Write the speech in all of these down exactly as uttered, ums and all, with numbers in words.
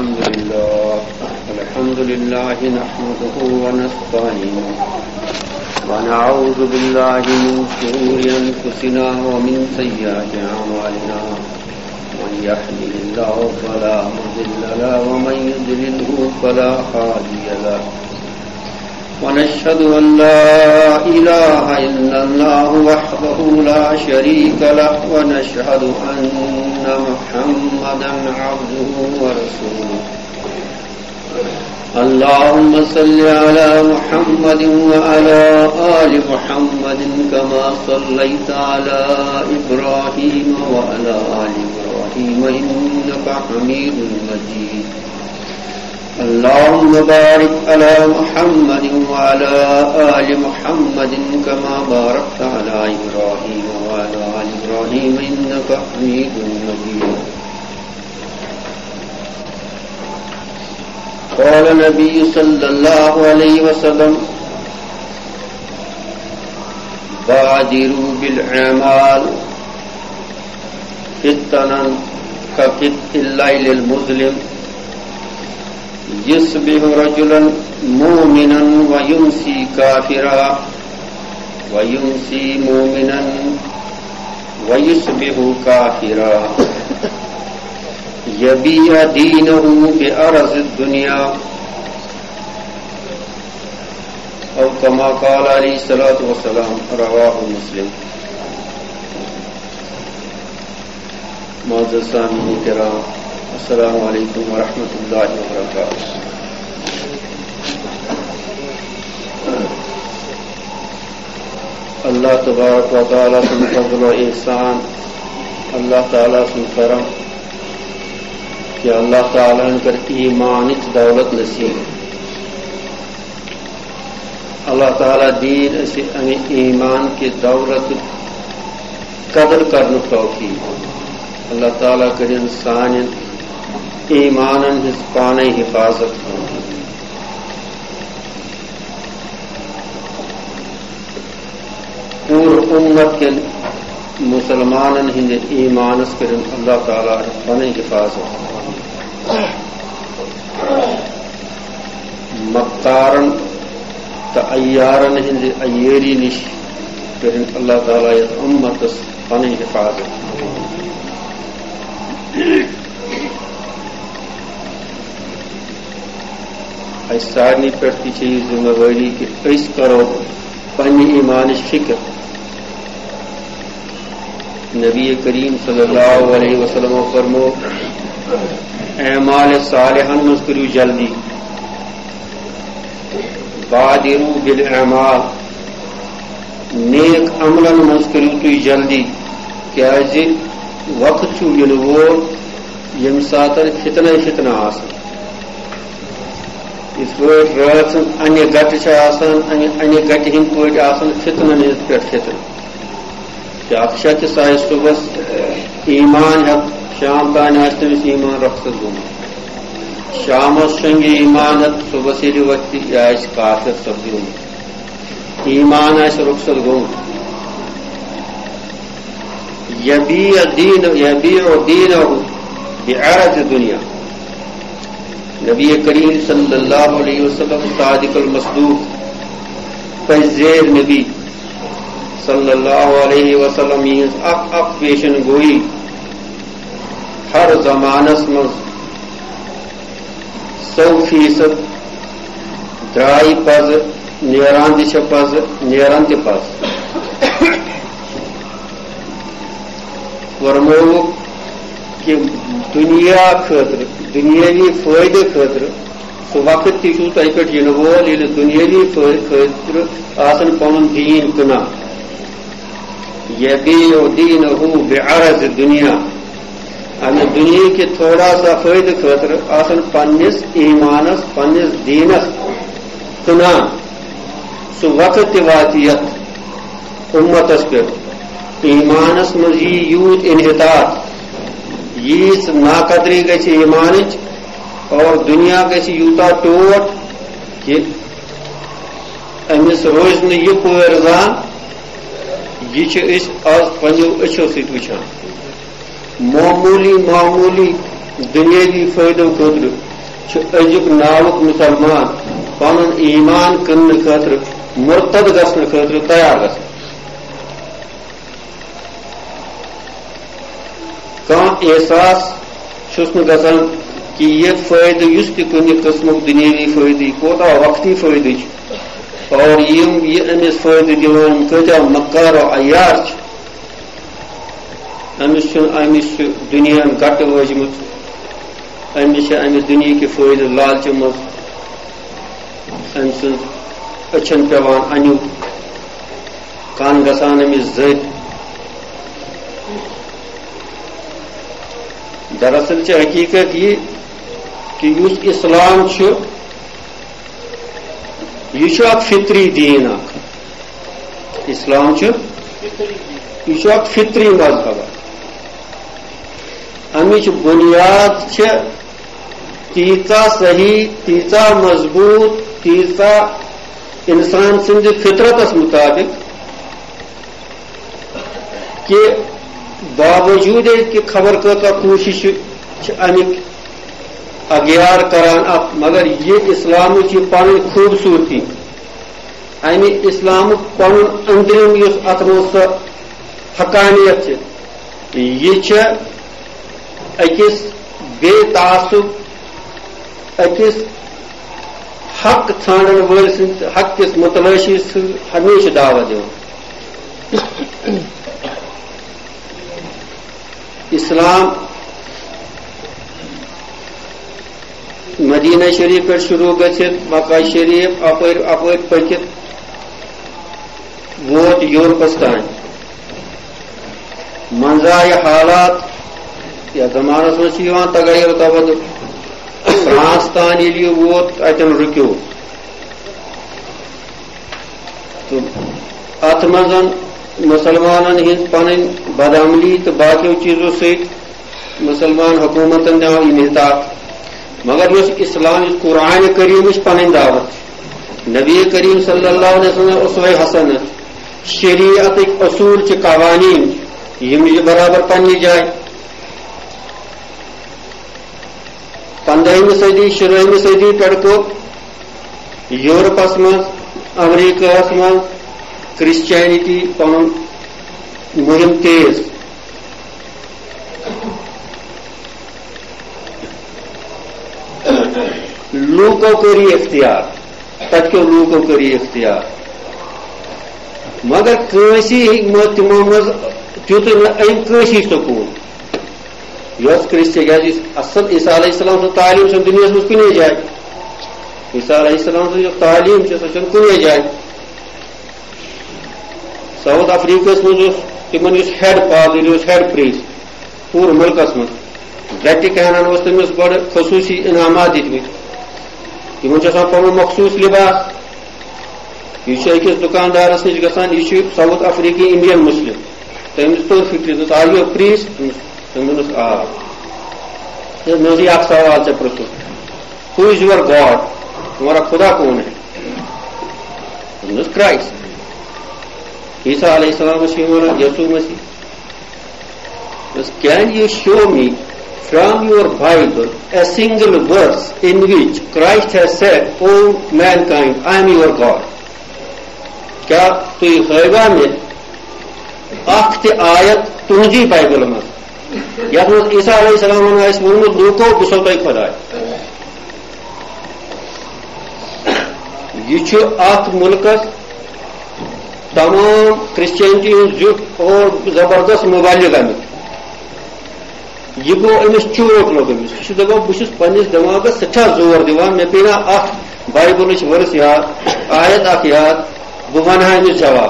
الحمد لله الحمد لله نحمده ونستعينه ونعوذ بالله من شرور أنفسنا ومن سيئات أعمالنا من يهده الله فلا مضل له ومن يضلله فلا هادي له ونشهد أن لا إله إلا الله وحده لا شريك له ونشهد أن محمدا عبده ورسوله اللهم صل على محمد وعلى آل محمد كما صليت على إبراهيم وعلى آل إبراهيم إنك حميد مجيد اللهم بارك على محمد وعلى آل محمد كما باركت على إبراهيم وعلى آل إبراهيم إنك حميد مجيد قال النبي صلى الله عليه وسلم بادروا بالأعمال فتنا كفتح الليل المظلم يصبح رجلا مؤمنا ويمسي كافرا ويمسي مؤمنا ويصبح كافرا يبيع دينه بعرض الدنيا أو كما قال عليه الصلاة والسلام رواه مسلم. معزز سامعین کرام السلام علیکم ورحمۃ اللہ وبرکاتہ. اللہ تبارک و تعالیٰ سن فضل و احسان، اللہ تعالیٰ سن کرم کہ اللہ تعالیٰ کر ایمان دولت نصیب. اللہ تعالیٰ دین اسے ایمان کی دولت قدر کرنے توفیق. اللہ تعالیٰ کرن سان ایمان ہز پانے حفاظت. پور امت کے مسلمان ہند ایمانس کرن اللہ تعالیٰ پانے حفاظت. مکارن تا ایارن ہند ایری نش کرن اللہ تعالیٰ امتس پانے حفاظت. سارنی پہ یہ ذمہ داری کہ اس کرو پنہ ایمانچ فکر. نبی کریم صلی اللہ علیہ وسلم فرمو اعمال صالحن مز کرو جلدی. بادروا بالاعمال نیک عملن مز کرو تھی جلدی. کیازِ وقت چھو ین وول یم ساتن فتنہ فتنہ آسان. اس پہ رات انہ گٹ آسان انہ گٹہ ہند پہ آسان فتنہ ہند پہ فتنہ. اخ شخص آئے صبح ایمان ہتھ شام تان آس تمس ایمان رخصت گومت. شامس شنگہ ایمان ہتھ صبح یل وتھ یہ آس کافر سپدیومت. ایمان آس رخصت گومت. یبیع دین یبیع دینہ بعرض دنیا. نبی کریم صلی اللہ علیہ وسلم صادق المصدوق پذیر نبی صلی اللہ علیہ وسلم یہ اک اک پیشن گوئی ہر زمانس مز سو فیصد درائی پز نیران تہ پز نیران تہ پز. فرمو کہ دنیا خاطر دنیاوی فائدہ خاطر سہ وقت تہ تہ پہ ین وول یل دنیاوی خاطر آسن پن دین کٕنان. یبیع دینہ بعرض دنیا امہ دنیا کے تھوڑا سا فائدہ خاطر آسن پنس ایمانس پنس دینس کٕنان. سہ وقت تہ وات یتھ امتس پہ ایمانس مز یہ یوت انحطاط ییژ ناقدری گژھِ ایمانچ اور دنیا گژھِ یوتاہ ٹوٹ کہ امس روز نہ یہ پٲر زان. یہ آج پنو اچھو ست وچان. معمولی معمولی دنیاوی فائدو خاطر أزیُک ناوُک مسلمان پنُن ایمان کٕننہٕ خٲطرٕ مرتد گژھنہٕ خٲطرٕ تیار گژھان. کانٛہہ احساس چھُس نہٕ گژھان کہ یہ فٲیدٕ یُس تہِ کُنہِ قٕسمُک دُنیٲوی فٲیدٕ یہِ کوتاہ وقتی فٲیدٕ چھُ اور یِم یہِ أمِس فٲیدٕ دِوان یِم کۭتیاہ مکار و عیار چھِ. أمِس چھُنہٕ أمِس چھُ دُنیاہن گٹہٕ وٲجمٕژ، أمِس چھِ أمِس دُنہِکہِ فٲیدٕ لالچہِ منٛز أمۍ سٕنٛز أچھن پیوان اَنیُک کن گژھان أمِس زٔدۍ. دراصل چھِ حقیٖقت یہِ کہ یُس اسلام چھُ یہِ چھُ اکھ فطری دیٖن اکھ. اسلام چھُ یہِ چھُ اکھ فطری مذہب. امِچ بُنیاد چھِ تیٖژاہ صحیح، تیٖژاہ مضبوٗط، تیٖژاہ اِنسان سٕنٛدِ فطرتس مُطابق کہ باوجوٗد کہ خبر کۭژاہ کوٗشش چھِ امیِکۍ اغیار کران اتھ، مگر یہِ اسلامٕچ یہِ پنٕنۍ خوٗبصوٗرتی، امہِ اسلامُک پنُن أنٛدرِم یُس اتھ منٛز سۄ حقانیت چھِ، یہِ چھِ أکِس بے تعصب، أکِس حق ژھانڈن وٲلۍ سٕنٛدِ حق کِس متلاشی سۭتۍ ہمیشہِ دعوت دِوان. اسلام مدینہ شریف پہ شروع گژھِتھ مکہ شریف اپٲرۍ اپٲرۍ پٔکِتھ ووت یورپس تانۍ. منٛزٕ آیہِ حالات یتھ زمانس منٛز چھِ یِوان تغیر تبدل. فرانس تانۍ ییٚلہِ یہِ ووت اتٮ۪ن رُکیو تہٕ اتھ منٛز مسلمانن ہٕنٛز پنٕنۍ بدعملی تہٕ باقیو چیٖزو سۭتۍ مسلمان حکوٗمتن دِوان انحطاط. مگر یُس اسلام یُس قرآنِ کریٖمٕچ پنٕنۍ دعوت چھِ، نبی کریم صلی اللہ علیہ وسلم اسوہ حسنہ، شریعتٕکۍ اصوٗل چھِ، قوانیٖن یِم چھِ برابر پننہِ جایہِ. پندہمہِ صدی شُرہمہِ صدی پٮ۪ٹھ کوٚر یورپس منٛز، امریکہس منٛز کرسچینٹی پنُن مہم تیز. لوٗکو کٔر یہِ اختیار، تتہِ کیو لوٗکو کٔر یہِ اختیار، مگر کٲنٛسی تِمو منٛز دیُتُے نہٕ أمۍ کٲنٛسی سکوٗن. یۄس کرسچن کیٛازِ اصل عیسیٰ علیہ السلام سٕنٛز تعلیٖم چھنہٕ دُنیاہس منٛز کُنی جایہِ. عیسیٰ علیہ السلام سٕنٛز یۄس تعلیٖم چھِ سۄ چھنہٕ کُنی جایہِ. ساؤتھ افریقہس منٛز اوس تِمن یُس ہیڈ پادری اوس، ہیڈ پریٖسٹ پوٗرٕ مُلکس منٛز، ویٹِکینن اوس تٔمِس بڑٕ خصوٗصی انعامات دِتمٕتۍ. تِمن چھُ آسان پنُن مخصوٗص لباس. یہِ چھُ أکِس دُکاندارس نِش گژھان، یہِ چھُ ساؤتھ افریقی انڈین مسلم. تٔمِس توٚر فِکرِ دوٚپُس آر یوٗ اے پریٖسٹ؟ تٔمۍ دوٚپُس آ. مےٚ اوس یہِ اکھ سوال ژےٚ پرٛژھُن، ہو از یور گاڈ؟ تمہارا خدا کون ہے؟ دوٚپُس کرٛایسٹ. عیسیٰ علیہ السلامس چھِ ونان یسوع مسیح. Can you show me from your Bible a single verse in which Christ has said, "Oh mankind, I am your God"? کیا تُہۍ ہٲیوا مےٚ اکھ تہِ آیت تُہنٛزی بایبلہِ منٛز یتھ منٛز عیسیٰ علیہ السلامن آسہِ ووٚنمُت لوٗکو بہٕ چھُسو تۄہہِ خۄداے؟ یہِ چھُ اتھ مُلکس تمام کرسچینٹی ہُنٛد زیُٹھ اور زبردست مُبلِغ امیُک. یہِ گوٚو أمِس چوٹ لوٚگ أمِس. یہِ چھُ دپان بہٕ چھُس پننِس دٮ۪ماغس سٮ۪ٹھاہ زور دِوان، مےٚ پیٚیہِ نا اکھ بایبلٕچ ؤرس یاد، آیت اکھ یاد، بہٕ ونہٕ ہا أمِس جواب.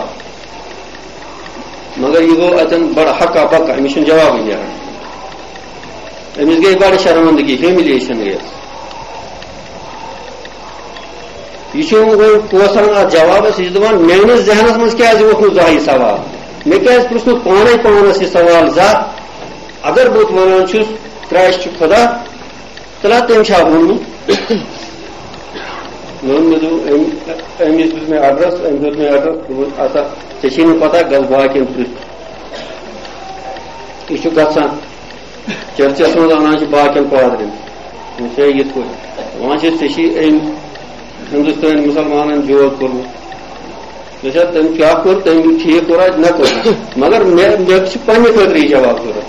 مگر یہِ گوٚو اتٮ۪ن بڑٕ حقا بکا، أمِس چھُنہٕ جوابٕے نیران. أمِس گٔیے بڑٕ شرمندگی، ہیومِلیشن گٔیس. یہِ چھُ وۄنۍ پوسان اتھ جوابس، یہِ چھُ دپان میٲنِس ذہنس منٛز کیازِ ووٚتھ نہٕ زانٛہہ یہِ سوال؟ مےٚ کیازِ پرٛژھ نہٕ پانے پانس یہِ سوال زانٛہہ؟ اگر بہٕ ونان چھُس کرٛایسٹ چھُ خۄدا، تیٚلہِ ہا تٔمۍ چھا ووٚنمُت؟ مےٚ دوٚپ أمِس دیُت مےٚ ایڈرس، أمۍ دیُت مےٚ ایڈرس، دوٚپُن ہسا ژےٚ چھے نہٕ پتہ، گژھ باقین پرٛژھ. یہِ چھُ گژھان چرچس منٛز انان چھِ باقین پادرین، وٕچھے یِتھ پٲٹھۍ وہاں ہندوستان مسلمان جوڑ کورمت تم کیا کور تم ٹھیک کور نہ کور مگر مے پنہ خاطر یہ جواب ضرورت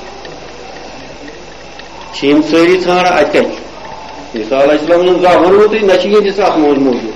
ساری ژھانڈان ات کتھ عیسیٰ علیہ السلام زا ونو تھی نہ یہندس ات مول موجود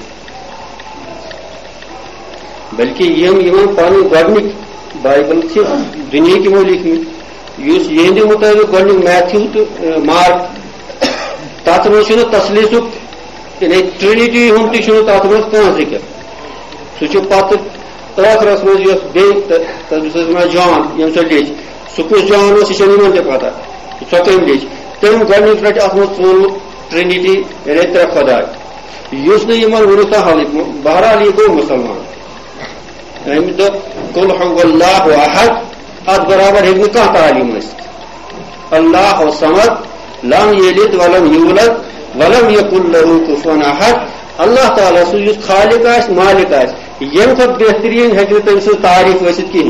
بلکہ یم پن گۄڈنیُک بائبل دنیا کی مو لکھمت اس یہندِ مطابق گۄڈنیُک میتھیو تو مارک تر مز تسلیسک یعنی ٹرینٹی ہند تہ تر مز کھانا ذکر سہ پتہ ٲخرس مز یس بیس جان یم سو لیچ سہ کس جان اس یہ تہ پتہ سو کم لیچ تم گۄڈنیُک لٹہِ ات مز ژونمت ٹرینٹی یعنی ترے خداے اس نمن ونیُک تام حل بہرحال یہ گو مسلمان امہ دپ قل هو اللہ احد ات برابر ہیکہ کھانا تعلیم اللہ الصمد لم یلد ولم یولد ولم یکن له کفوا احد اللہ تعالیٰ سو اس خالق آس مالک آس یم کھت بہترین ہیکہ تم سن تعریف ورست کہین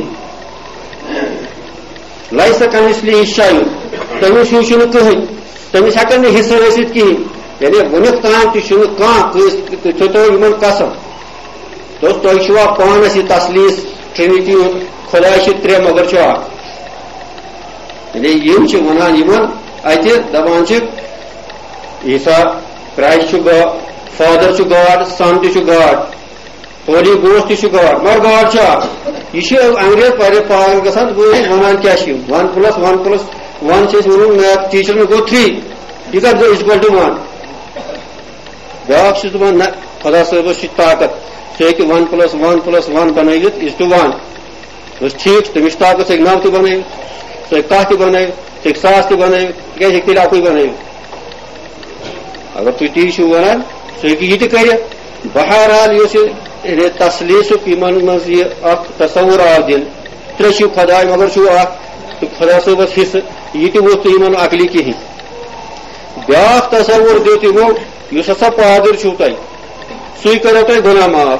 لیس کمثلہ شیء تمس ہیو چھ کہین تمس ہیکن نہ حصہ ورست کہین یعنی ونیُک تام تہ چھ کانٛہہ تھوتو یمن قسم دوست تہ چھوا پانس یہ تسلیس ٹرینٹی خدا ترے مگر چھ اکھ یعنی یم چھ ونان یمن اتہ دپان چھ عیسیٰ کرائسٹ چھ فادر چھ گاڈ سن تہ چھ گاڈ ہولی گوسٹ تہ چھ گاڈ مگر گاڈ چھ اکھ یہ انگریز پارے پاگل گژھان ونان کیا چھ one plus one plus one چھ ونن میتھ ٹیچر گو تھری یہ کتھ گو اکول ٹو ون بیاکھ چھ دپان نہ خدا صٲبس چھ طاقت سہ ہیکہ one plus one plus one بنٲوِتھ از ٹو ون بس ٹھیک تمس طاقت سہ نو تہ بنٲوِتھ سہ ہیکہ کاہ تہ بنٲوِتھ سہ ہیکہ ساس تہ بنٲوِتھ تکیازِ ہیکہ تیٚلہِ اکُے بنٲوِتھ اگر تھی تی چھو ونان سہ ہیکہ یہ تہ کٔرِتھ بہرحال اس تسلیسک یمن مز یہ اکھ تصور آو دن ترے چھ خداے مگر چھو اکھ تو خدا صٲبس حصہ یہ تہ ووت یمن عقلی کہین بیاکھ تصور دیو تمو یس ہسا پادر چھو تۄہہِ سُے کرو تۄہہِ گناہ معاف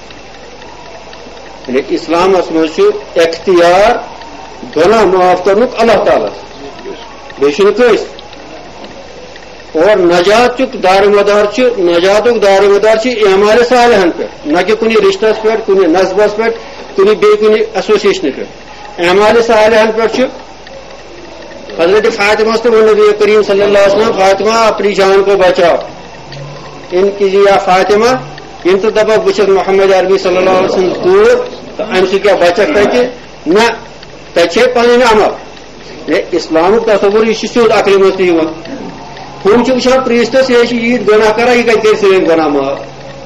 یعنی اسلامس مز چھ اختیار گناہ معاف کرنُک اللہ تعالیٰ بیٚیہِ چھُنہٕ کٲنٛسہِ اور نجات دار مدار نجات دار مدار اعمال صالحن پہ نہ کہ کن رشتس پہ کن نسبس پہ کن بی کن ایسوسیشن پہ اعمال صالحن پہ حضرت فاطمہ تو نبی کریم صلی اللہ علیہ وسلم فاطمہ اپنی جان کو بچاؤ ان کی یا فاطمہ ان تو دپا بچ محمد عربی صلی اللہ علیہ وسلم کور تو ام سے کیا بچت تک نہ تچے پن عمل اسلام تصور یہ سیود عقل مز تہ ہم وچان پریستس یہ عید گناہ کران یہ کتہ کر سین گناہ معاف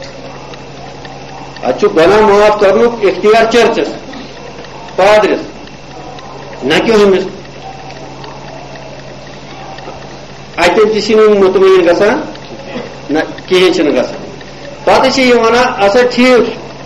اتھ گناہ معاف کرنک اختیار چرچس پادرس نہ کہ ہمس اتن تہ مطمئن گژھان نہ کہین چھ گژھان پتہ چھ یہ ونان اچھا ٹھیک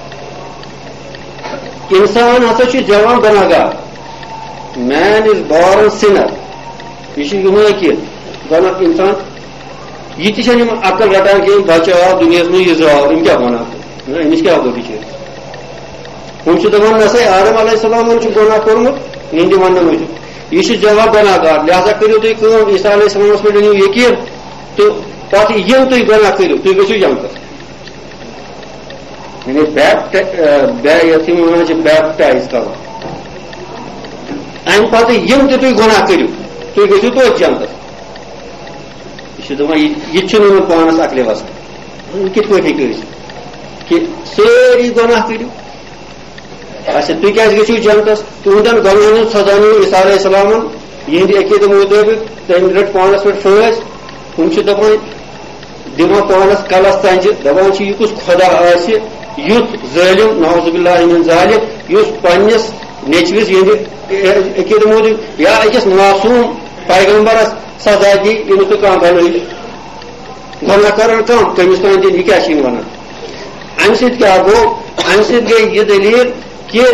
انسان ہسا چھ جوان گناہ گار مین از بورن سنر یہ یہ کہ گناہ انسان یہ تہ عقل رٹان کہ بچہ آو دنیا میں یہ زاو ام کیا گناہ امس کیا گو بچ ہم دپان نسا آدم علیہ السلام گناہ کورمت ہند ون موجود یہ جواب گناہ گار لہذا کرو تھی عیسیٰ علیہ السلام پہ انو یقین تو پتہ یم تھی گناہ کرو تھی گھو جنتس یعنی یتھ ونان بیپٹائز کر ام پتہ یم تہ تھی گناہ کرو تھی گھو توتہِ جنتس یہ دپان پانس عقلے وسان کت پہ ہیکو کہ ساری گناہ کرو اچھا تھی کیا گھو جنتس تہندین گناہن سزا نیو عیسیٰ علیہ السلام یہند عقید مطابق تم رٹ پانس پہ فٲص ہم دپان دِوان پانس کلس تنجہ دپان یہ کس خدا آسہِ یُتھ ظٲلم نعوذ باللہ من ذالک یس پننس نیچوس یہند عقید موجود یا أکس معصوم پیغمبرس سزا دی یم تو کم بنائی گناہ کران کم تمس تان دن یہ کیا ونان ام سۭتۍ کیا گو ام سۭتۍ گئی یہ دلیل کہ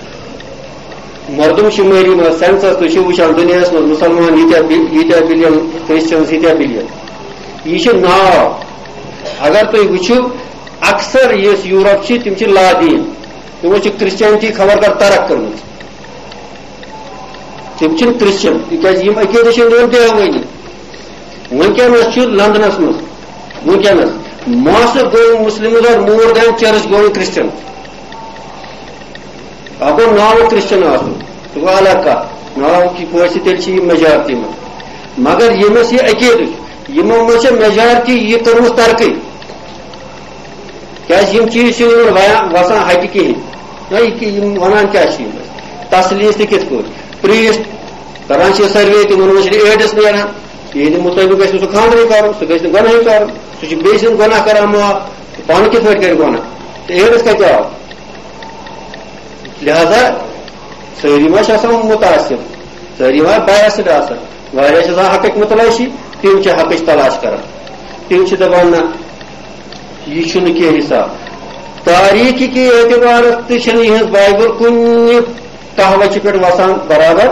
مردم شماری میں سینسس تھی وچان دنیا من مسلمان یتیا بلین کرسچنس یتیا بلین یہ ناو اگر تھی وچو اکثر یس یورپ تم لادین تمو کرسچینٹی خبر کر ترک کرم تم کرسچن تک عقیدہ دیوانی ونکس لندنس مز ونکس معاشرٕ گوٚو Muslims are more than church گوٚو کرسچن اکھ گوٚو ناو کرسچن آسُن سُہ گوٚو الگ کتھ ناو کی پٲٹھۍ تیٚلہِ چھِ یہِ میجارٹی منٛز مگر ییٚمِس یہِ عقیدٕ یِمو منٛز چھِ میجارٹی یہِ کٔرمٕژ ترقی کیازِ یِم چیٖز چھِ یِمن وسان ہٹہِ کِہیٖنۍ یِم ونان کیاہ چھِ یِم تسلیٖس تہِ کِتھ پٲٹھۍ پریٖسٹ کران چھِ سروے تِمن منٛز چھِ ایڈس نیران یہندِ مطٲبق گژھِ نہٕ سُہ خانٛدرٕے کرُن سُہ گژھِ نہٕ گۄناہٕے کرُن سُہ چھُ بیٚیہِ سٕنٛدۍ گۄناہ کران معاف پانہٕ کِتھ پٲٹھۍ کرِ گۄناہ تہٕ ایڈس کتہِ آو لہذا سٲری ما چھِ آسان متاثر سٲری ما بایسڈ آسان واریاہ چھِ آسان حقٕکۍ متلاشی تِم چھِ حقٕچ تلاش کران تِم چھِ دپان نہ یہ چھُنہٕ کینٛہہ حساب تاریخی کے اعتبار تہِ چھنہٕ یِہٕنٛز بایبل کُنہِ کہوچہِ پٮ۪ٹھ وسان برابر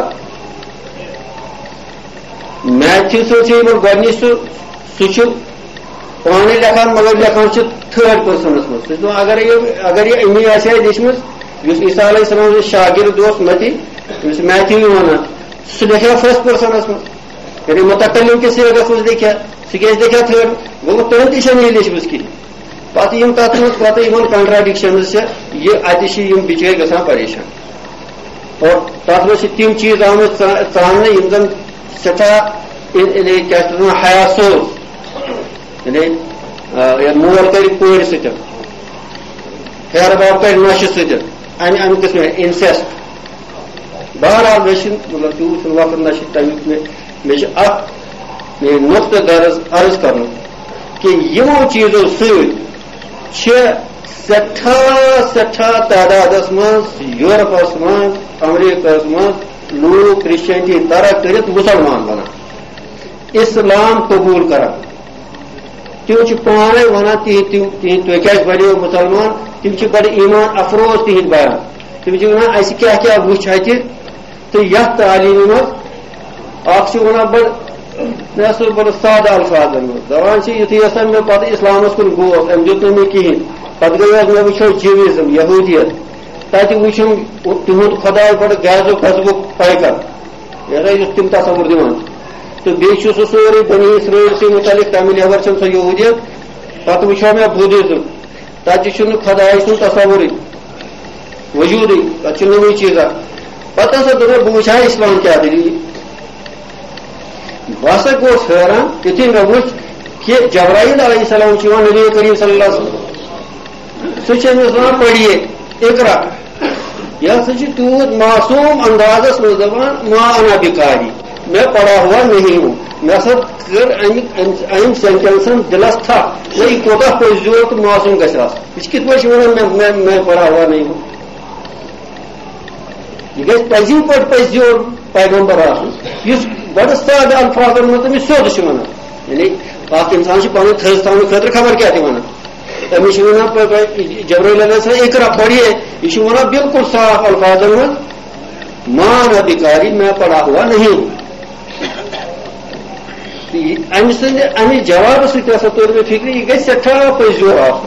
میتھیو صٲب چھُ یِمن گۄڈنِچ سُہ سُہ چھُ پانے لیکھان مگر لیکھان چھُ تھٲرڈ پٔرسنس منٛز سُہ چھُ دپان اگر یہِ اگر یہِ أمی آسہِ ہے لیچھمٕژ یُس عیسیٰ علیہ السلام سُنٛد شاگرد اوس متی یُس میتھیو ونان سُہ لیکھِ فرسٹ پٔرسنس منٛز یعنی متکلم کِس سیغس منٛز لیکھِ سُہ کیازِ لیکھِ تھٲرڈ گوٚو تٔمۍ تہِ چھنہٕ یہِ لیچھمٕژ کِہیٖنۍ پتہٕ یِم تتھ منٛز پتہٕ یِمن کنٹراڈکشنز چھِ یہِ اَتہِ چھِ یِم بِچٲرۍ گژھان پریشان اور تتھ منٛز چھِ تِم چیٖز آمٕتۍ ژاننہٕ یِم زن سٮ۪ٹھاہ کیاہ چھِ ونان حیا سوز یعنی مول کرِ کورِ سۭتۍ ہیر باب کرِ نۄشہِ سۭتۍ امہِ امہِ قٕسمہٕ انسیسٹ بہرحال مےٚ چھُنہٕ مطلب تیوٗت چھُنہٕ وقت نہ چھُ تمیُک مےٚ مےٚ چھُ اکھ نۄقطہٕ غرض عرض کرُن کہ یِمو چیٖزو سۭتۍ چھِ سٮ۪ٹھاہ سٮ۪ٹھاہ تعدادس منٛز یورپس منٛز امریکہس منٛز لوٗکھ کرسچنٹی ترک کٔرِتھ مُسلمان بنان اسلام قبوٗل کران تِم چھِ پانے ونان تِہنٛدۍ تِہنٛدۍ تُہۍ کیازِ بنیو مُسلمان تِم چھِ بڑٕ ایمان افروز تِہنٛدۍ بیان تِم چھِ ونان اسہِ کیاہ کیاہ وٕچھ اتہِ تہٕ یتھ تعلیٖمہِ منٛز اکھ چھُ ونان بڑٕ مےٚ ہسا بڑٕ سادٕ الفاظن منٛز دپان چھِ یُتھُے ہسا مےٚ پتہٕ اسلامس کُن گوس أمۍ دیُت نہٕ مےٚ کِہیٖنۍ پتہٕ گٔیوس مےٚ وٕچھو جیوِزم یہوٗدیت تتہِ وٕچھُم تِہُنٛد خۄداے بڑٕ غیظ و قذبُک پیکر یعنی یُس تِم تصور دِوان تہٕ بیٚیہِ چھُ سُہ سورُے بنی اسرائیلسٕے مُتعلق تمہِ نٮ۪بر چھنہٕ سۄ یہوٗدیت پتہٕ وٕچھو مےٚ بُدھزم تتہِ چھُنہٕ خۄداے سُنٛد تصورٕے وجوٗدٕے تتہِ چھُ نوٚوُے چیٖزا پتہٕ ہسا دوٚپ مےٚ بہٕ وٕچھٕ ہا اسلام کیاہ دٔلیٖل بہٕ ہسا گوس حٲران یُتھُے مےٚ وٕچھ کہ جبرائیل علیہ السلام چھُ یِوان نبی کریم صلی اللہ علیہ وسلم سُہ چھُ أمِس ونان پٔرِیے اقرا یہ ہسا چھُ تیوٗت معصوٗم اندازس منٛز دپان ما انا بِکاری میں پڑا ہوا نہیں ہوں مےٚ ہسا کٔر امہِ سینٹینسن دلس تھپھ نہ یہِ کوتاہ پٔزیور تہٕ معصوٗم گژھِ آسُن یہِ چھِ کِتھ پٲٹھۍ چھِ ونان میں میں پڑا ہوا نہیں ہوں یہِ گژھِ پزی پٲٹھۍ پٔزیور پیغمبر آسُن یُس بڑٕ سادٕ الفاظن منٛز تٔمِس سیوٚد چھُ ونان یعنی اکھ انسان چھُ پنُن تھٔز تھاونہٕ خٲطرٕ خبر کیاہ تہِ ونان أمِس چھُ ونان جبرائیل علیہ السلام اقرا پڑھیے یہِ چھُ ونان بالکل صاف الفاظن منٛز ما انا بِکاری میں پڑا ہوا نہیں ہوں امہِ سٕنٛدِ امہِ جوابہٕ سۭتۍ ہسا توٚر مےٚ فِکرِ یہِ گژھِ سٮ۪ٹھاہ پٔزیور آسُن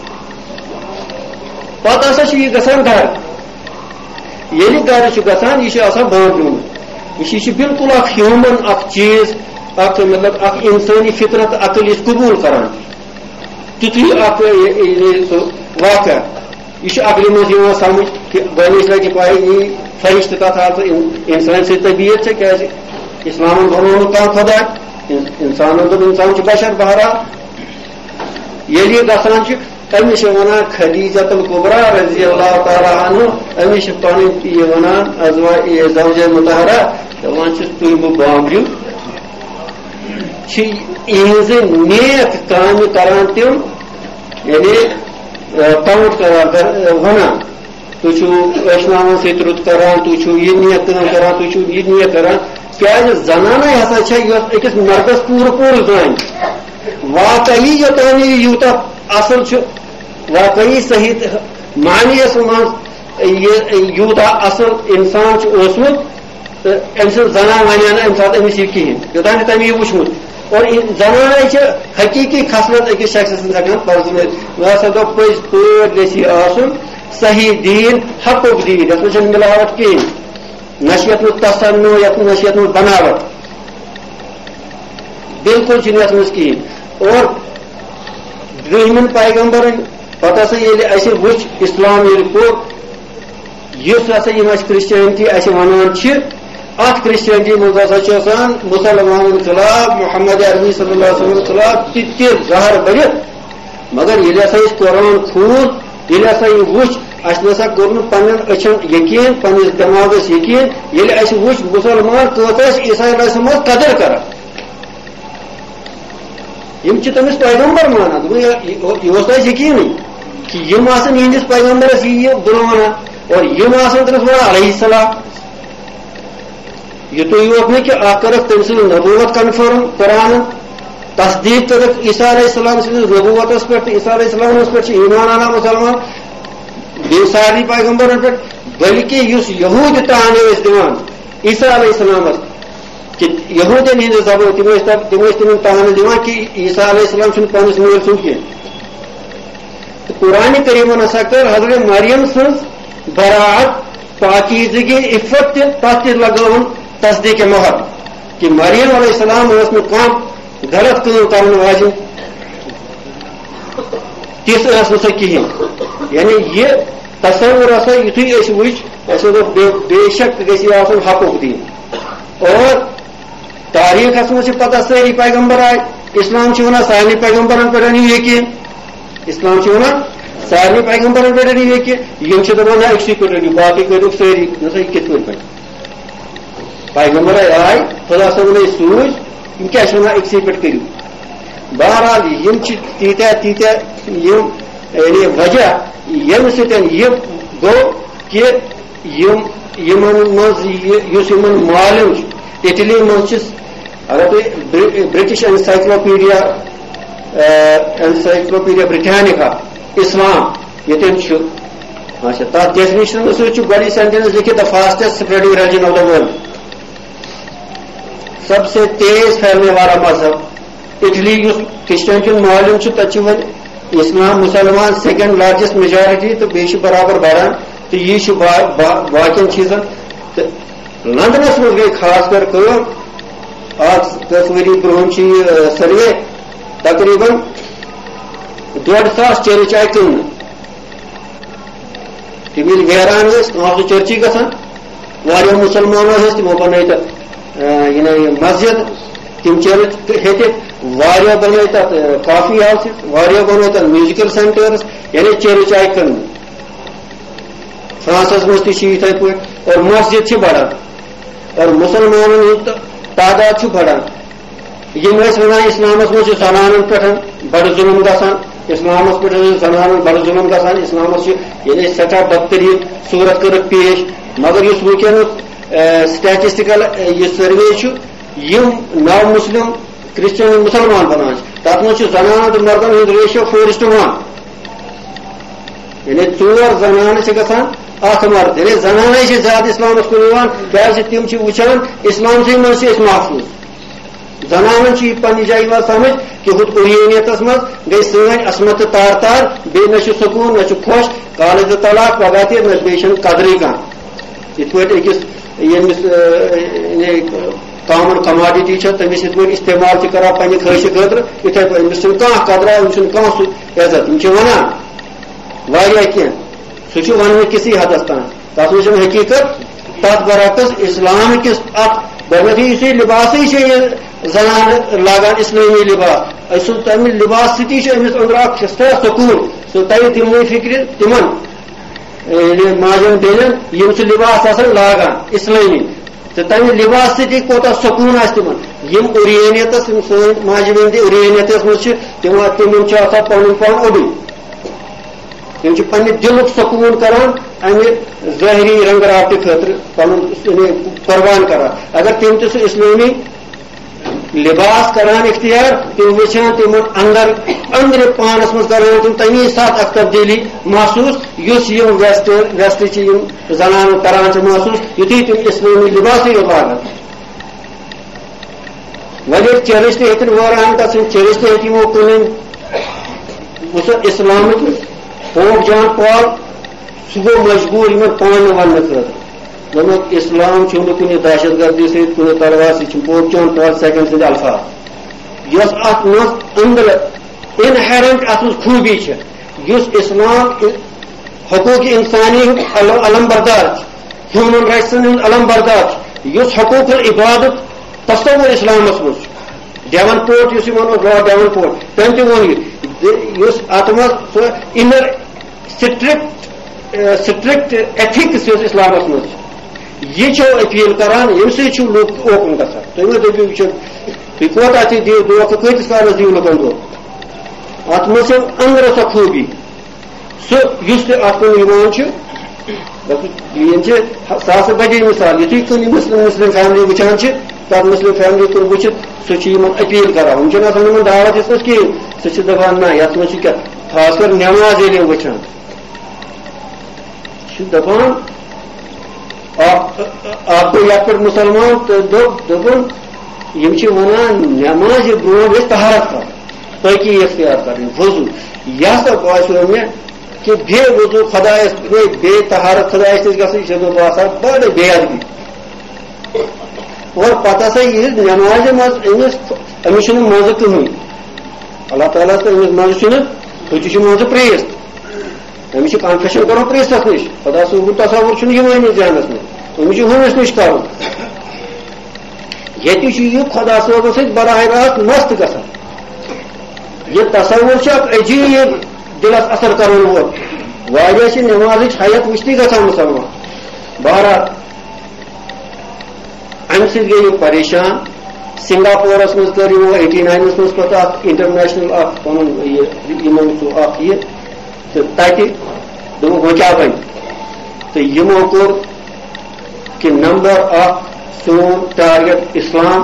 پتہٕ ہسا چھُ یہِ گژھان گرٕ ییٚلہِ گرٕ چھُ گژھان یہِ چھُ آسان بانٛبریومُت یہِ چھُ بالکل اکھ ہیوٗمن اکھ چیٖز اکھ مطلب اکھ انسٲنی فطرت عقل یُس قبوٗل کران تیُتھُے اکھ سُہ واقعہ یہِ چھُ عقلہِ منٛز یِوان سمجھ کہِ گۄڈنِچ لٹہِ پاے یی فرشتہٕ تتھ حالتہٕ انسان سۭتۍ طبیعت چھےٚ کیازِ اسلامن بنوونُکھ کانٛہہ خۄدا انسانن دوٚپ انسان چھُ بشر بہرحال ییٚلہِ یہِ گژھان چھُ أمِس چھِ ونان خدیجۃ الکبریٰ رضی اللہ تعالیٰ عنہ أمِس چھِ پنٕنۍ یہِ ونان ازواج زوجہ مطہرہ دپان چھِس تُہۍ بہٕ بامبریو چھِ یِہٕنٛزٕ نیک کامہِ کران تِم یعنی کاوُنٹ کران ونان تُہۍ چھِو ویشناون سۭتۍ رُت کران تُہۍ چھِو یہِ نیک کٲم کران تُہۍ چھِو یہِ نیک کران کیازِ زنانٕے ہسا چھےٚ یۄس أکِس مردس پوٗرٕ پوٗرٕ زانہِ واقعی یوٚتانۍ یہِ یوٗتاہ اصل چھُ واقعی صحیح معنیَس منٛز یہِ یوٗتاہ اصل انسان چھُ اوسمُت تہٕ أمۍ سٕنٛز زنان ونے نہٕ اَمہِ ساتہٕ أمِس یہِ کِہیٖنۍ یوٚتانۍ تٔمۍ یہِ وٕچھمُت اور زنانے چھِ حقیٖقی خصلت أکِس شخصس ہٮ۪کان پرزنٲیِتھ مےٚ ہسا دوٚپ پٔزۍ پٲٹھۍ گژھِ یہِ آسُن صحیح دیٖن حقُک دیٖن یتھ منٛز چھنہٕ مِلاوٹ کِہیٖنۍ نہ چھِ یتھ منٛز تصنُع یتھ نہ چھِ یتھ منٛز بناوٹ بالکل چھُنہٕ یتھ منٛز کِہیٖنۍ اور دہمن پیغمبرن پتہ ہسا ییٚلہِ اَسہِ وٕچھ اسلام ییٚلہِ پوٚر یُس ہسا یِم اَسہِ کرسچینٹی اَسہِ وَنان چھِ اتھ کرسچینٹی منٛز ہسا چھُ آسان مُسلمانن خلاف محمد عربی صلی اللہ علیہ وسلم خلاف تِتہِ زہر بٔرِتھ مگر ییٚلہِ ہسا أسۍ قرآن کھوٗل ییٚلہِ ہسا یہِ وٕچھ اَسہِ نسا کوٚر نہٕ پننٮ۪ن أچھن یقیٖن پننِس دٮ۪ماغس یقیٖن ییٚلہِ اَسہِ وٕچھ مُسلمان کۭژاہ ٲسۍ عیسیٰ علیہ السلامس قدر کران یِم چھِ تٔمِس پیغمبر مانان دوٚپُن یہِ اوس اَسہِ یقیٖنٕے کہ یِم آسن یِہنٛدِس پیغمبرس یہِ برونٛہہ ونان اور یِم آسن تٔمِس ونان علیہ السلام یُتُے یوت نہٕ کہِ اکھ کٔرٕکھ تٔمۍ سٕنٛز نبوت کنفٲرٕم قرآنن تصدیٖق کٔرٕکھ عیسیٰ علیہ السلام سٕنٛدِس نبوتس پٮ۪ٹھ تہٕ عیسیٰ علیہ السلامس پٮ۪ٹھ چھِ ایٖمان انان مُسلمان بیٚیہِ سارنٕے پیغمبرن پٮ۪ٹھ بلکہِ یُس یہوٗدِ تانہِ ٲسۍ دِوان عیسیٰ علیہ السلامس کہ یہوٗدین ہٕنٛدِ زبٲنۍ تِم ٲسۍ تِم ٲسۍ تِمن تانہٕ دِوان کہ عیسیٰ علیہ السلام چھُنہٕ پننِس مٲلۍ سُنٛد کینٛہہ قرآن کریٖمن ہسا کٔر حضرت مریم سٕنٛز براعت پاکیزگی عفت تہِ تتھ تہِ لگٲوٕن تصدیٖق مہر کہ مریم علیہ السلام ٲس نہٕ کانٛہہ غلط کٲم کرن واجِنۍ تِژھ ٲس نہٕ سۄ کِہیٖنۍ یعنی یہِ تصور ہسا یُتھُے أسۍ وٕچھ اَسہِ دوٚپ بے شک گژھِ یہِ آسُن حقُک دیٖن اور تاریٖخس منٛز چھِ پتہ سٲری پیغمبر آے اسلام چھِ ونان سارنٕے پیغمبرن پٮ۪ٹھ أنِو یقیٖن اسلام چھِ ونان سارنٕے پیغمبرن پٮ۪ٹھ أنِو یقیٖن یِم چھِ دپان نہ أکسٕے پٮ۪ٹھ أنِو باقٕے کٔرِو سٲری نسا یہِ کِتھ پٲٹھۍ بنہِ پیغمبر آے خدا صٲبنٕے سوٗزۍ یِم کیاہ چھِ ونان أکسٕے پٮ۪ٹھ کٔرِو بہرحال یِم چھِ تیٖتیاہ تیٖتیاہ یِم یعنی وجہ ییٚمہِ سۭتۍ یہِ گوٚو کہِ یِم یِمن منٛز یُس یِمن معلوم چھُ اٹلی منٛز چھِ اگر تُہۍ برٹش انسائکلوپیڈیا انسائکلوپیڈیا برٹانیکا اسلام ییٚتٮ۪ن چھُ اچھا تتھ ڈیفنیشن سۭتۍ چھُ گۄڈٕ سینٹینس لیکھِتھ the fastest spreading religion of the world سب سے تیز پھیلنے والا مذہب اٹلی یُس کرسچن معلوم چھُ تتہِ چھُ وۄنۍ اسلام مسلمان سیکنڈ لارجسٹ میجارٹی تہٕ بیٚیہِ چھُ برابر بڑان تہٕ یہِ چھُ باقین چیٖزن تہٕ لندنس منٛز گٔے خاص کر کٲم آز دس ؤری برونٛہہ چھُ یہِ سروے تقریٖبن ڈۄڈ ساس چرچ آیہِ کٕننہٕ تِم ییٚلہِ ویران ٲسۍ تِم اوس چرچی گژھان واریاہ مُسلمان ٲسۍ تِمو بنٲے تتھ یہِ مسجد تِم چرچ ہیٚتِکھ واریاہ بنٲے تتھ کافی ہاوسز واریاہ بنٲے تتھ میوزکل سینٹٲرٕس یعنی چرچ آیہِ کٕننہٕ فرانسس منٛز تہِ چھِ یِتھے پٲٹھۍ اور مسجد چھِ بڑان اور مُسلمانن ہُنٛد تعداد چھُ بڑان یِم ٲسۍ ونان اسلامس منٛز چھُ زنانن پٮ۪ٹھ بڑٕ ظُلم گژھان اسلامس پٮ۪ٹھ چھُ زنانن بڑٕ ظُلم گژھان اسلامس چھُ یعنی سٮ۪ٹھاہ بدتریٖن صوٗرت کٔرٕکھ پیش مگر یُس وٕنکیٚنُک سٹیٹسٹِکل یہِ سٔروے چھُ یِم نو مسلم کرسچن مُسلمان بنان چھِ تتھ منٛز چھُ زنانن تہٕ مردن ہُنٛد ratio four is to one یعنی ژور زنانہٕ چھِ گژھان اکھ مرد یعنی زنانے چھِ زیادٕ اسلامس کُن یِوان کیازِ تِم چھِ وٕچھان اسلامسٕے منٛز چھِ أسۍ محفوٗظ زنانن چھُ یہِ پننہِ جایہِ یِوان سمجھ کہِ ہُتھ اُریٖنیتس منٛز گٔے سٲنۍ عصمت تہٕ تار تار بیٚیہِ نہ چھُ سکوٗن نہ چھُ خۄش کالہٕ تہٕ طلاق پگاہ تہِ نہ بیٚیہِ چھنہٕ قدرٕے کانٛہہ یِتھ پٲٹھۍ أکِس ییٚمِس کامن کماڈٹی چھِ تٔمِس یِتھ پٲٹھۍ استعمال چھِ کران پننہِ خٲہشہِ خٲطرٕ یِتھے پٲٹھۍ أمِس چھُنہٕ کانٛہہ قدرا أمِس چھُنہٕ کانٛہہ سُہ عزت یِم چھِ ونان واریاہ کینٛہہ سُہ چھُ وننہٕ کِسٕے حدس تام تتھ منٛز چھنہٕ حقیٖقت تتھ برعکس اسلام کِس اکھ گۄڈنیتھٕے یُس یہِ لباسٕے چھِ یہِ زنانہٕ لاگان اسلٲمی لباس سُہ تمہِ لباس سۭتی چھُ أمِس أنٛدرٕ اکھ سٮ۪ٹھاہ سکوٗن سُہ ترِ تِمنٕے فِکرِ تِمن ماجٮ۪ن بیٚنٮ۪ن یِم سُہ لباس آسان لاگان اسلٲمی تہٕ تمہِ لباس سۭتی کوتاہ سکوٗن آسہِ تِمن یِم اُریٖنیتس یِم سٲنۍ ماجہِ بیٚنہِ تہِ اُریٖنیتس منٛز چھِ تِم تِمن چھُ آسان پنُن پان اوٚڑُے تِم چھِ پننہِ دِلُک سکوٗن کران امہِ ظٲہری رنگراوٹہٕ خٲطرٕ پنُن قربان کران اگر تِم تہِ سُہ اسلٲمی لباس کران اختیار تِم وٕچھان تِمن اندر أنٛدرِ پانس منٛز کران تِم تمی ساتہٕ اکھ تبدیٖلی محسوٗس یُس یِم ویسٹ ویسٹٕچہِ یِم زنانہٕ کران چھِ محسوٗس یُتھُے تِم اسلٲمی لباسٕے یوت لاگان وۄنۍ ییٚلہِ چرچ تہِ ہیٚتِن وٲران گژھٕنۍ چرچ تہِ ہیٚتہِ یِمو کٕنٕنۍ اسلامٕکۍ پوپ جان پال سُہ گوٚو مجبوٗر یِمن پانہٕ وننہٕ خٲطرٕ دوٚپُکھ اسلام چھُنہٕ کُنہِ دہشت گردی سۭتۍ کُنہِ تلوار سۭتۍ چھُ پوپ جان پال سیکنڈ سٕنٛدۍ الفاظ یۄس اتھ منٛز أنٛدرٕ انہیرنٹ ات خوبی اس اسلام حقوق انسانی علم بردار ہیومن رائٹسن ہند علم بردار اس حقوق العبادت تصور اسلامس مز ڈیون پورٹ اس ڈیون پورٹ تم تہ ون ات مز انر سٹرکٹ سٹرکٹ ایتھکس اسلامس مز یہ اپیل کران یم سی لوگ اوپن گھان تھی دپو تھی کوتاہ تھی دیو دھوکہ کتس کالس دیو لکن دھوکہ ات مز اندر سا خوبی سہ ات کن دین ساس بجے مثال یتھی کن مسلم مسلم فیملی وچان تب مسلم فیملی کن وچت سہ اپیل کران ہم آسان دعوت اس مز کہین سہ دپان نا یت مز کیا خاص کر نماز یل وچان دپان آپ کو یت پہ مسلمان دپن یم ونان نماز برو گھس طہارت کر پاکی اختیار کریں وضو یہ ہسا باسیو مے کہ بے وضو خدا بے طہارت خدا گھن یہ باسان بڑے بے ادبی اور پتہ ہسا یہ نماز مز امس امس مزہ کہین اللہ تعالیٰ تو امس مزہ چھ مزہ پریس امس کنفیشن کرو پریسس نش خدا صوب تصور یہ ذہنس مز امس ہمس نش کر یہ خدا صوبس ست براہ راست مست گھان یہ تصور اک عجیب دلس اثر کرن وول واریاہ نماز حیت وچتی گھان مسلمان بہرحال ام سی گئی پریشان سنگاپورس مز کر ایٹی نائنس مز پتہ انٹرنیشنل اخ پن یہ اخ یہ تو تتہ دوپک وہ کیا بن تو یمو کور کہ نمبر اخ سون ٹارگیٹ اسلام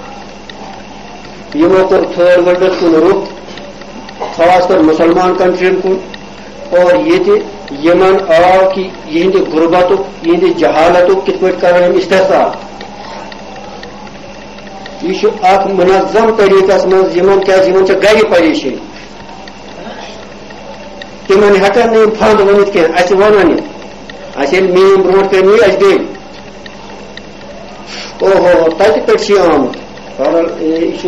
یمو کور تھرڈ ورلڈس کن رخ خاص کر مسلمان کنٹرین کن اور یہ یمن آو کہ یہ غربت یہ جہالت کت پہ کر استحصال یہ اخ منظم طریقس مز یمن کیا گھر پریشانی تمن ہیکن نیم فند ونت کی اس ونان اس میم برو کر نی اس گئی او ہو تت پہ آمت بہرحال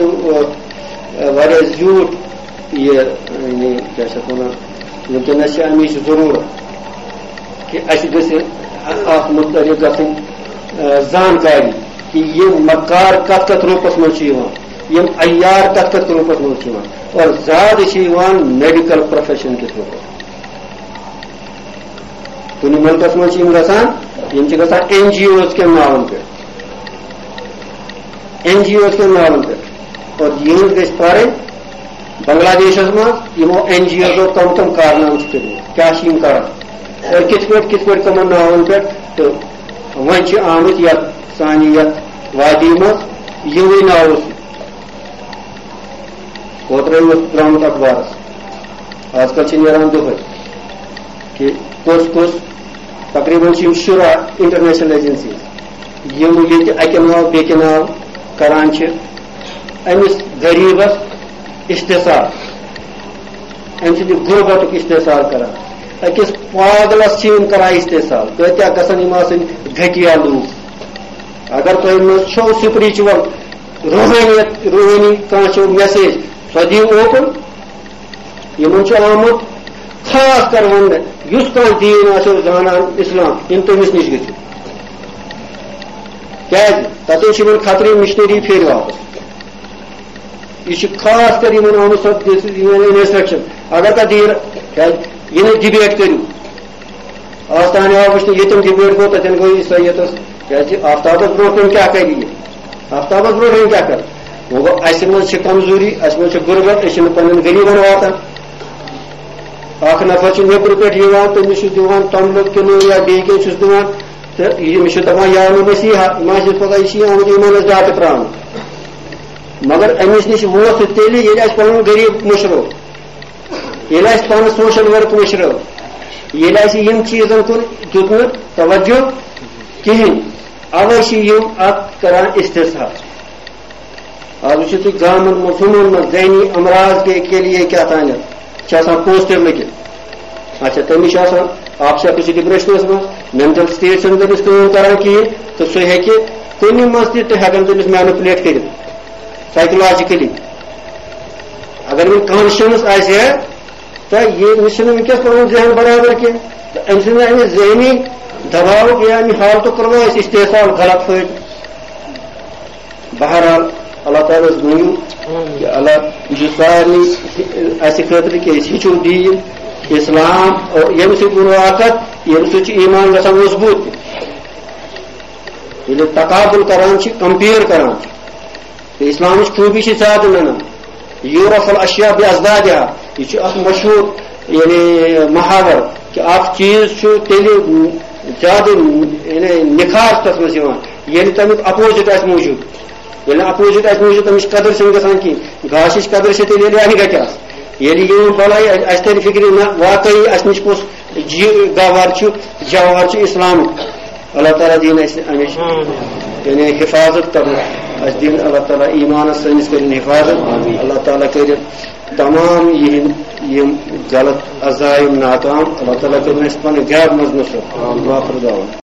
یہ زیوٹ یہ کیا ونکس امچ ضرورت کہ اس گھ ات متعلق گھن زانکاری کہ یہ مکار کت کت روپس مز یم عیار کت کت روپس مز اور زیادہ میڈیکل پروفیشن کس روپس کن ملکس مز گھان گھان این جی اوز کے ناون پہ این جی اوز کے ناون پہ اور یہ گھس پڑھیں بنگلہ دیشس مز یمو این جی اوزو کم کم کارنام کیا کران اور کت پہ کت پہ کمن ناون پہ تو ون آمت یت سانہ یت وادی مز یہ ناو اوترے درامت اخبارس آج کل نیران دہے کہ کس کس تقریباً شراہ انٹرنیشنل ایجنسیز یم یہ اکہ ناو بیکہ ناو کران امس غریبس استحصال ام سند غربت استحصال کران اکس پاگلس کران استحصال کتیا گھن آسن گھٹیا لوگ اگر تہ چھو سپرچل روحانیت روحانی کھانا میسیج سو دیو اوپن یمن آمت خاص کر ون اس کھانا دین آسو زانان اسلام یم تمس نش گھو تتھ خطرے مشنری پھر واپس یہ خاص کر ان آمت انسٹرکشن اگر کا دین یہ ڈبیٹ کرو آستان آو وچن یتم ڈبیٹ گو تتن گو عیسائیتس کی آفتابس برو کن کیا کر یہ آفتابس برو کیا کر وہ گو اس مز کمزوری اس مز غربت اس پن غریبن واتان اخ نفر نبر پہ تمس دان تومل کلو یا بیس دان تو یہ دپان یا مسیحا مسجد پتہ یہ آمت ایمانس دات تران مگر امس نش ووت سہ تیل یل پن غریب مشرو یل پن سوشل ورک مشرو یل یم چیزن کن دیت توجہ کہین اوے ات کران استحصال آج وچو تھی گامن مزمن من ذہنی امراض کے لیے کیا تانیت پوسٹر لگت اچھا تمس آپ سے ڈپریشنس مز مینٹل سٹیٹ تمس کران کہین تو سہ ہیکہ کن مز تہ ہیکن تمس مینپولیٹ کر سائیکولوجیکلی اگر وہ کانشنس آسے تو یہ ونکس پن ذہن برابر کی ام سم ذہنی دباؤ یا امہ حالت کرو استحصال غلط پہ بہرحال اللہ تعالیٰ ونو کہ اللہ یہ سارے اس خاطر کہ ہیچو دین اسلام یم سی وقت یم سی ایمان گژھان مضبوط ییٚلہِ تقابل کران کمپیئر کران اسلام خوبی زیادہ ننان یورف الاشیاء بازدادها یہ اخ مشہور یعنی محاور کہ اخ چیز تیل زیادہ یعنی نکھار تس مز یعنی تمیک اپوزٹ آس موجود یعنی اپوزٹ آس موجود تمس قدر سے گھان کی گاشش قدر سے تیل یعنی گھٹ یعنی یہ بلائی اس تر فکر نہ واقعی اس نش کس جی گوار جوہر اسلام اللہ تعالیٰ دین امچ یعنی حفاظت کر اس دین اللہ تعالیٰ ایمان سنس کر حفاظت اللہ تعالیٰ کر تمام یہ غلط عزائم ناکام اللہ تعالیٰ کر پن گھر مز نصرت